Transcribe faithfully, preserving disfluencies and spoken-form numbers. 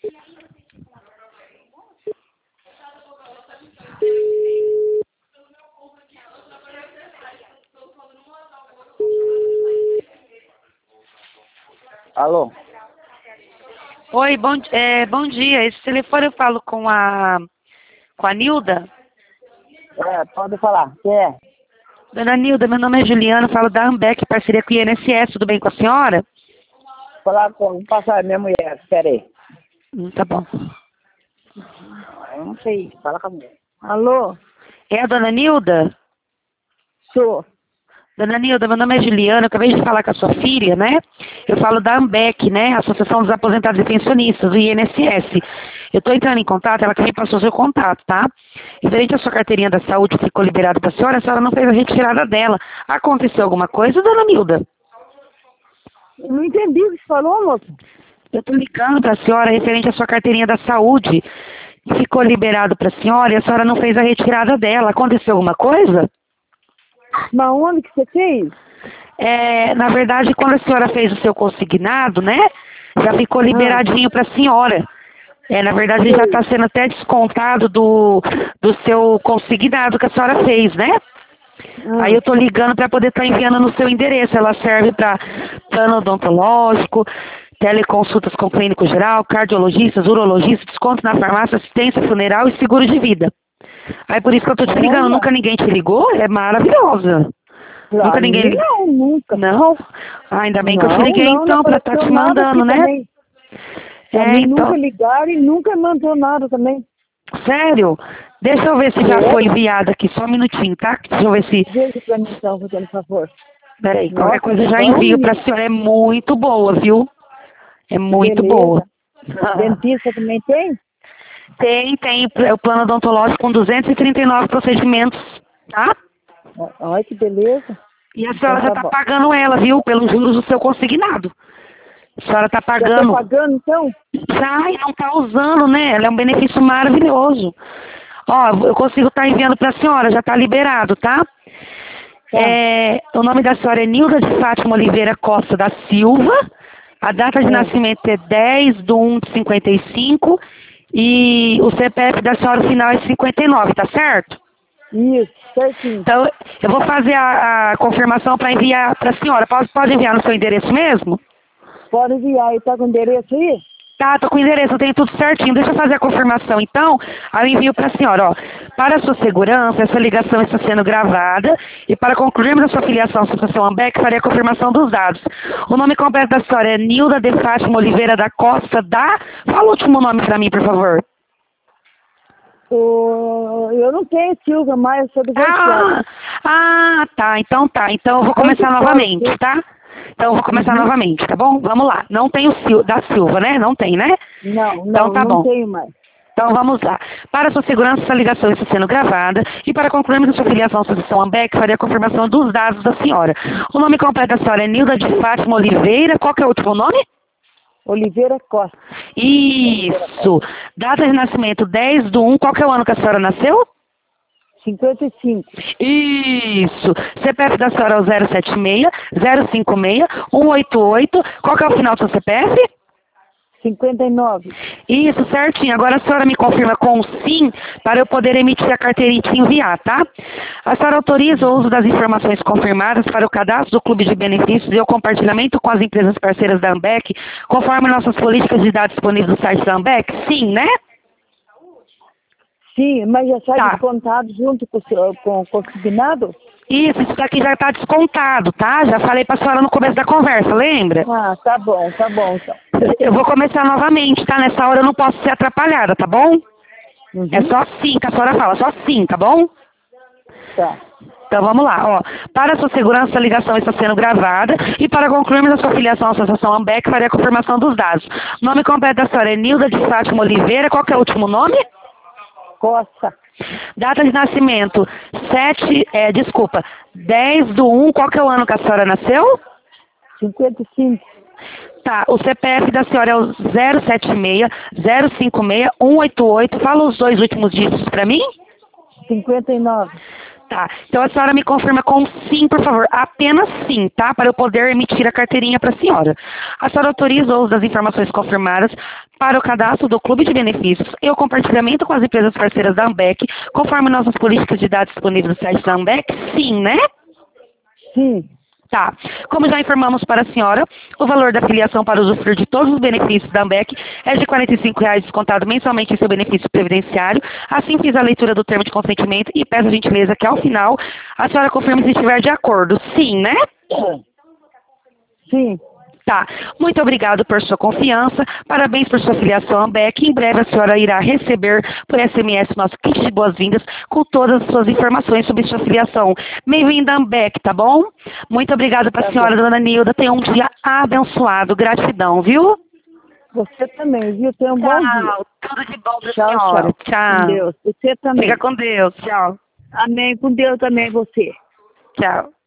Alô? Oi, bom, é, bom dia. Esse telefone eu falo com a, com a Nilda. É, pode falar. Quem é? Dona Nilda, meu nome é Juliana, falo da Ambec, parceria com o I N S S, tudo bem com a senhora? Falar com... Vou passar a minha mulher, espera aí. Hum, tá bom. Eu não sei, fala com a mulher. Alô? É a Dona Nilda? Sou. Dona Nilda, meu nome é Juliana, eu acabei de falar com a sua filha, né? Eu falo da Ambec, né? Associação dos Aposentados e Pensionistas, do I N S S. Eu estou entrando em contato, ela que me passou seu contato, tá? Referente à sua carteirinha da saúde que ficou liberada para a senhora, a senhora não fez a retirada dela. Aconteceu alguma coisa, Dona Nilda? Eu não entendi o que você falou, moço. Eu estou ligando para a senhora referente à sua carteirinha da saúde que ficou liberado para a senhora e a senhora não fez a retirada dela. Aconteceu alguma coisa? Mas onde que você fez? É, na verdade, quando a senhora fez o seu consignado, né? Já ficou liberadinho para a senhora. É, na verdade, já está sendo até descontado do, do seu consignado que a senhora fez, né? Ah. Aí eu tô ligando para poder estar enviando no seu endereço. Ela serve para plano odontológico, teleconsultas com clínico geral, cardiologistas, urologistas, desconto na farmácia, assistência funeral e seguro de vida. Aí por isso que eu tô te ligando. Olha. Nunca ninguém te ligou? É maravilhosa. Pra Nunca ninguém mim, ligou? não, nunca. Não? Ah, ainda bem que eu te Não, liguei não, não então para estar apareceu te nada mandando, aqui né? também. Pra É, mim então. nunca ligaram e nunca mandou nada também. Sério? Deixa eu ver se já Sério? foi enviado aqui, só um minutinho, tá? Deixa eu ver se... Veja pra mim então, fazendo favor. Peraí, qualquer Nossa, coisa que eu já bom, envio pra menina. senhora. É muito boa, viu? É muito boa. Beleza. Dentista também tem? Tem, tem o plano odontológico com duzentos e trinta e nove procedimentos, tá? Ó, Olha que beleza. E a Então senhora já tá tá bom. pagando ela, viu? Pelos juros do seu consignado. A senhora tá Já tô pagando. pagando então? Já, e não tá usando, né? Ela é um benefício maravilhoso. Ó, eu consigo estar enviando pra senhora, já tá liberado, tá? Tá. É, o nome da senhora é Nilda de Fátima Oliveira Costa da Silva. A data de É. nascimento é dez de um de cinquenta e cinco. E o C P F da senhora final é cinquenta e nove, tá certo? Isso, certinho. Então, eu vou fazer a, a confirmação para enviar para a senhora. Pode, pode enviar no seu endereço mesmo? Pode enviar aí, tá com o endereço aí? Tá, tô com o endereço, eu tenho tudo certinho. Deixa eu fazer a confirmação, então. Aí eu envio para a senhora, ó. Para a sua segurança, essa ligação está sendo gravada. E para concluirmos a sua filiação à Associação Ambec, farei a confirmação dos dados. O nome completo da senhora é Nilda de Fátima Oliveira da Costa da... Fala o último nome para mim, por favor. O... Eu não tenho Silva mais, eu sou divorciada. Ah, ah, tá. Então tá. Então eu vou começar Muito novamente, forte. tá? Então eu vou começar Uhum. novamente, tá bom? Vamos lá. Não tem o Sil da Silva, né? Não tem, né? Não, Então não, tá não bom. tenho mais. Então vamos lá. Para sua segurança, essa ligação está sendo gravada e para concluirmos a sua filiação à Associação Ambec, farei a confirmação dos dados da senhora. O nome completo da senhora é Nilda de Fátima Oliveira. Qual que é o último nome? Oliveira Costa. Isso. Data de nascimento dez de um. Qual que é o ano que a senhora nasceu? cinquenta e cinco. Isso. C P F da senhora é o zero sete seis, zero cinco seis, um oito oito. Qual que é o final do seu C P F? cinquenta e nove. Isso, certinho. Agora a senhora me confirma com o sim para eu poder emitir a carteirinha e te enviar, tá? A senhora autoriza o uso das informações confirmadas para o cadastro do Clube de Benefícios e o compartilhamento com as empresas parceiras da Ambec, conforme nossas políticas de dados disponíveis no site da Ambec? Sim, né? Sim, mas já sai Tá. descontado junto com o seu- com o consignado? Isso, isso daqui já está descontado, tá? Já falei para a senhora no começo da conversa, lembra? Ah, tá bom, tá bom então. Eu vou começar novamente, tá? Nessa hora eu não posso ser atrapalhada, tá bom? Uhum. É só sim que a senhora fala, só sim, tá bom? Tá. Então vamos lá, ó. Para a sua segurança, a ligação está sendo gravada e para concluirmos a sua filiação à Associação Ambec, farei a confirmação dos dados. Nome completo da senhora é Nilda de Fátima Oliveira. Qual que é o último nome? Costa. Data de nascimento, sete, é, desculpa, dez do um. Qual que é o ano que a senhora nasceu? cinquenta e cinco. Tá, o C P F da senhora é o zero sete seis, zero cinco seis, um oito oito. Fala os dois últimos dígitos para mim. cinquenta e nove. Tá, então a senhora me confirma com sim, por favor, apenas sim, tá? Para eu poder emitir a carteirinha para a senhora. A senhora autoriza o uso das informações confirmadas para o cadastro do Clube de Benefícios e o compartilhamento com as empresas parceiras da Ambec, conforme nossas políticas de dados disponíveis no site da Ambec? Sim, né? Sim. Tá. Como já informamos para a senhora, o valor da filiação para usufruir de todos os benefícios da Ambec é de quarenta e cinco reais descontado mensalmente em seu benefício previdenciário. Assim fiz a leitura do termo de consentimento e peço a gentileza que ao final a senhora confirme se estiver de acordo. Sim, né? Sim. Tá. Muito obrigado por sua confiança. Parabéns por sua filiação à Ambec. Em breve a senhora irá receber por S M S nosso kit de boas-vindas com todas as suas informações sobre sua filiação. Bem-vinda à Ambec, tá bom? Muito obrigada para a Tá senhora, bom. dona Nilda. Tenha um dia abençoado. Gratidão, viu? Você também, viu? Tenha um bom dia. Tchau. Tudo de bom pra Tchau, senhora. tchau. Com Tchau. Deus. Você também. Fica com Deus. Tchau. Amém. Com Deus também, você. Tchau.